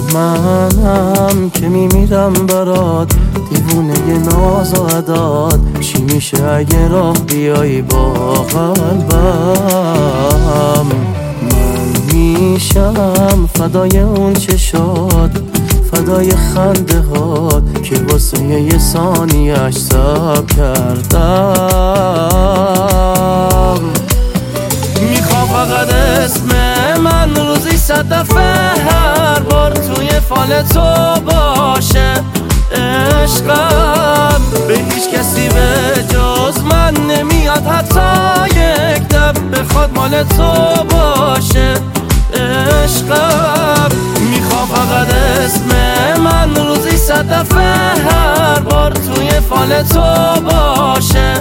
منم که میمیرم برات، دیوونه ناز و عداد. چی میشه اگه راه بیایی با قلبم؟ من میشم فدای اون چشات، فدای خنده هات که واسه یه ثانیه‌اش صبر کردم. میخوام فقط اسم من روزی 100 دفعه هر بار توی فال تو باشه. عشقم به هیچ کسی به جز من نمیاد، حتی یک دب بخواد مال تو باشه. عشقم میخوام فقط اسم من روزی 100 دفعه هر بار توی فال تو باشه.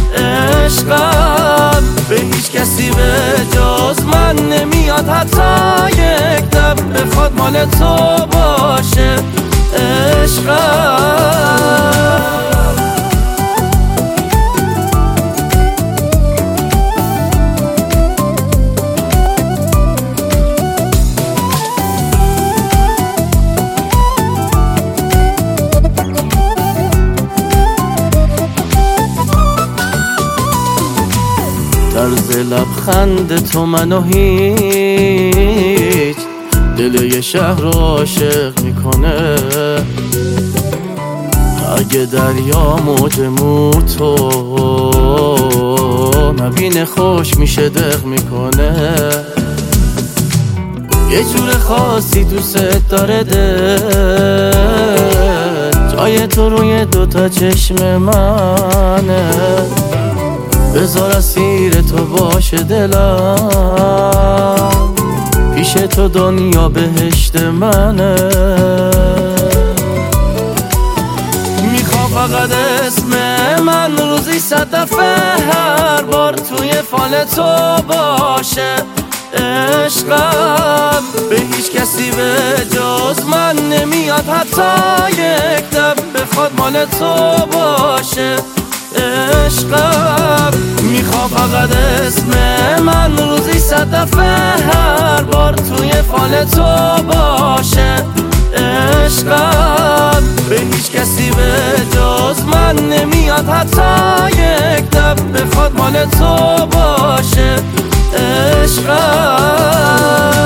عشقم به هیچ کسی به جز من نمیاد، حتی یک دب بخواد مال تو باشه. عشقم طرز لبخند تو منو هیچ دل یه شهر رو عاشق میکنه. اگه دریا موج موتو نبینه خوش میشه دق میکنه. یه جور خاصی دوست داره دل، جای تو روی دوتا چشم منه. بذار اسیر تو باشه دلم، پیش تو دنیا بهشت منه. میخوام فقط اسم من روزی 100 دفعه هر بار توی فال تو باشه. عشقم به هیچ کسی به جز من نمیاد، حتی یک دب بخواد مال تو باشه. عشقم میخوام فقط اسم من روزی 100 دفعه هر بار توی فال تو باشه. عشقم به هیچ کسی به جز من نمیاد، حتی یک دب بخواد مال تو باشه. عشقم